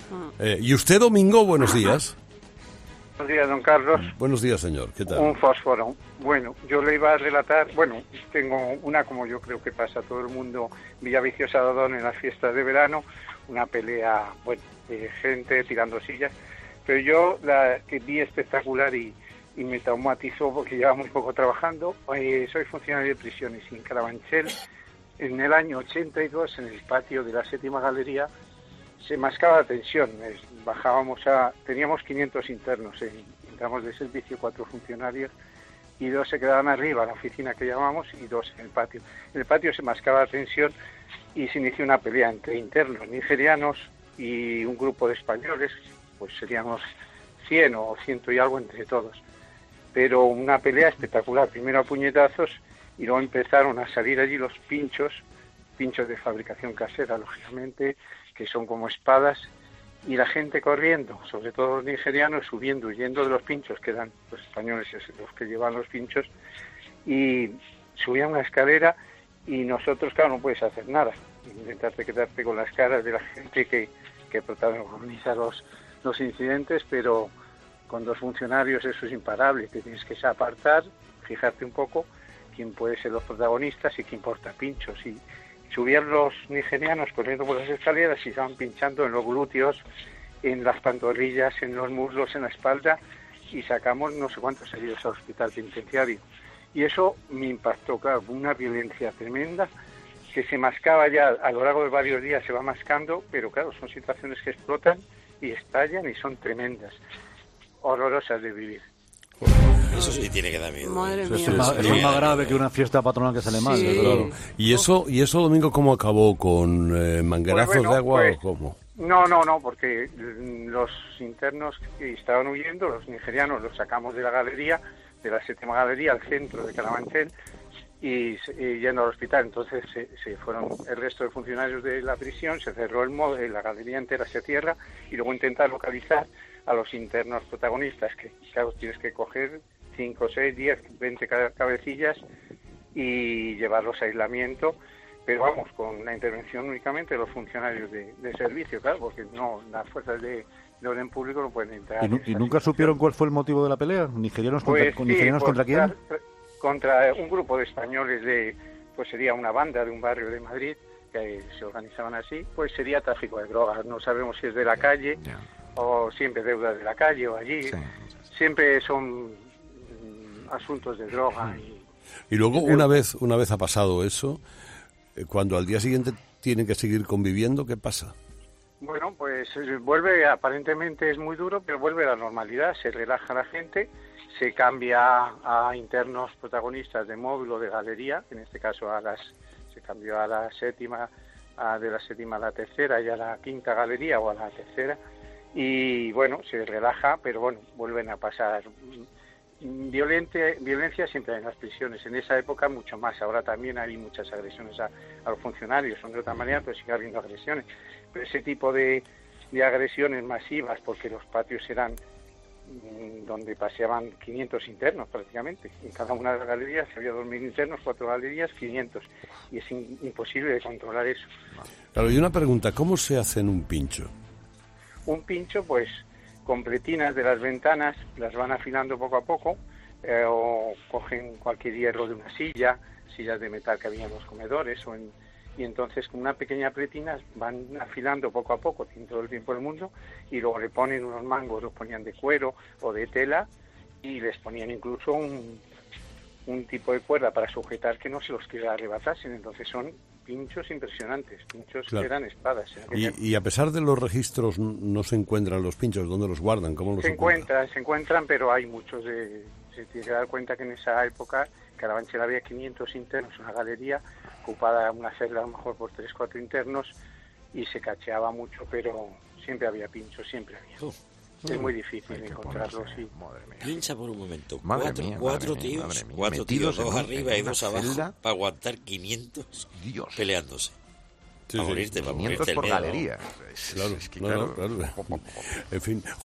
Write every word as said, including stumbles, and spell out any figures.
Eh, ¿Y usted, Domingo? Buenos días. Buenos días, don Carlos. Buenos días, señor. ¿Qué tal? Un fósforo. Bueno, yo le iba a relatar, bueno, tengo una, como yo creo que pasa a todo el mundo, Villaviciosa de Odón en las fiestas de verano, una pelea, bueno, de gente tirando sillas, pero yo la que vi espectacular y, y me traumatizó porque llevaba muy poco trabajando, eh, soy funcionario de prisiones en Carabanchel. En el año ochenta y dos, en el patio de la séptima galería, se mascaba la tensión. Bajábamos a, teníamos quinientos internos, eh, entramos de servicio, cuatro funcionarios, y dos se quedaban arriba, en la oficina que llamamos, y dos en el patio. En el patio se mascaba la tensión y se inició una pelea entre internos nigerianos y un grupo de españoles, pues seríamos cien o ciento y algo entre todos. Pero una pelea espectacular, primero a puñetazos, y luego empezaron a salir allí los pinchos, pinchos de fabricación casera, lógicamente, que son como espadas, y la gente corriendo, sobre todo los nigerianos, subiendo, huyendo de los pinchos, que eran los españoles los que llevaban los pinchos, y subían una escalera, y nosotros, claro, no puedes hacer nada, intentarte quedarte con las caras de la gente que, que protagoniza los, los incidentes, pero con dos funcionarios eso es imparable, te tienes que apartar, fijarte un poco quién puede ser los protagonistas y quién porta pinchos, y subían los nigerianos corriendo por las escaleras y estaban pinchando en los glúteos, en las pantorrillas, en los muslos, en la espalda, y sacamos no sé cuántos heridos al hospital penitenciario. Y eso me impactó, claro, una violencia tremenda que se mascaba ya a lo largo de varios días, se va mascando, pero claro, son situaciones que explotan y estallan y son tremendas, horrorosas de vivir. Eso sí tiene que dar miedo. Madre ¿eh? mía. Eso es más, eso es más grave que una fiesta patronal que sale mal, Sí. desde luego. ¿Y eso, ¿Y eso, Domingo, cómo acabó? ¿Con eh, manguerazos Pues bueno, de agua pues, o cómo? No, no, no, porque los internos que estaban huyendo, los nigerianos, los sacamos de la galería, de la séptima galería, al centro de Carabanchel, y, y yendo al hospital. Entonces se, se fueron el resto de funcionarios de la prisión, se cerró el modo, la galería entera se cierra, y luego intentar localizar a los internos protagonistas, que claro, tienes que coger cinco, seis, diez, veinte cabecillas y llevarlos a aislamiento, pero vamos, con la intervención únicamente de los funcionarios de, de servicio, claro, porque no, las fuerzas de, de orden público no pueden entrar. ¿Y, nu- y nunca supieron cuál fue el motivo de la pelea? ¿Nigerianos contra, Pues, con sí, nigerianos pues, contra quién? Contra un grupo de españoles de, pues sería una banda de un barrio de Madrid, que se organizaban así, pues sería tráfico de drogas. No sabemos si es de la calle, Ya. o siempre deudas de la calle o allí. Sí. Siempre son mm, asuntos de droga. Y, Y luego, una vez, una vez ha pasado eso, eh, cuando al día siguiente tienen que seguir conviviendo, ¿qué pasa? bueno, pues eh, vuelve, aparentemente es muy duro, pero vuelve a la normalidad, se relaja la gente, se cambia a internos protagonistas de módulo, de galería, en este caso a las, se cambió a la séptima, a, de la séptima a la tercera y a la quinta galería o a la tercera, y bueno, se relaja, pero bueno, vuelven a pasar violente, violencia siempre en las prisiones, en esa época mucho más, ahora también hay muchas agresiones a, a los funcionarios, son de otra manera, pero sigue habiendo agresiones, pero ese tipo de, de agresiones masivas, porque los patios eran mmm, donde paseaban quinientos internos prácticamente, en cada una de las galerías había dos mil internos, cuatro galerías, quinientos, y es in, imposible de controlar eso. Claro, y una pregunta, ¿cómo se hace en un pincho? Un pincho, pues, con pletinas de las ventanas, las van afilando poco a poco, eh, o cogen cualquier hierro de una silla, sillas de metal que había en los comedores, o en, y entonces con una pequeña pletina van afilando poco a poco, tienen todo el tiempo del mundo, y luego le ponen unos mangos, los ponían de cuero o de tela, y les ponían incluso un, un tipo de cuerda para sujetar que no se los quiera arrebatasen, entonces son pinchos impresionantes, pinchos Claro. que eran espadas. Y, y a pesar de los registros, no se encuentran los pinchos, ¿dónde los guardan? ¿Cómo los Se encuentran? encuentran, se encuentran, pero hay muchos. De, se tiene que dar cuenta que en esa época, Carabanchel había quinientos internos en una galería, ocupada una celda a lo mejor por tres, cuatro internos, y se cacheaba mucho, pero siempre había pinchos, siempre había. Uf. Es muy difícil encontrarlos. Sí. Madre mía. Piensa por un momento, Madre cuatro, mía, cuatro madre mía, tíos, madre mía. cuatro Metidos tíos, dos en un- arriba en y una dos abajo, celda. para aguantar quinientos Dios. peleándose. Sí, para sí. morirte, para quinientos morirte el por miedo. galería. Es, Claro, es que, no, claro, no, claro. En fin.